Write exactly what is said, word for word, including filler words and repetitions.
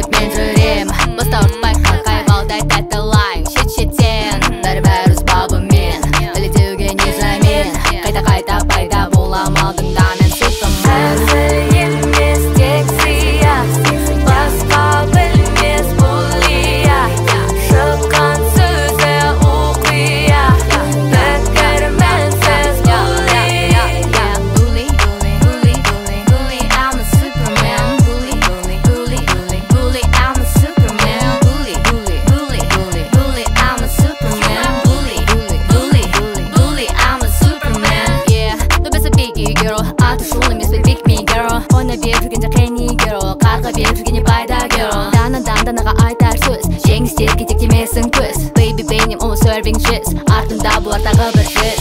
жүріп мен жүрем бастауырт байқа қайбалдай тәттілайың шет-шеттен бәрі-бәрі өз бабымен дәлелдеуге не жаймен қайта-қайта пайда болам алдыңда мен супермен әзіл емес тек сия басқа білмес бұл ия шыққан сөзі оқия пікір мәнсіз бұл ия Bully, bully, bully, bully, I'm a superman. Bully, bully, bully, bully, bully, I'm a superman. Bully, bully, bully, bully, bully, I'm a superman. Bully, bully, bully, bully, bully, I'm a superman. Yeah, the best biggie girl. аты шул емес пе big me girl. Ойнап беріп жүргенде қиын girl. Қарға беріп жүргенде пайда girl. Данадан данаға айтар сөз. Жеңістер кетек демесін көз. Baby бейнем ол serving jizz. Артында болар тағы бір жіз.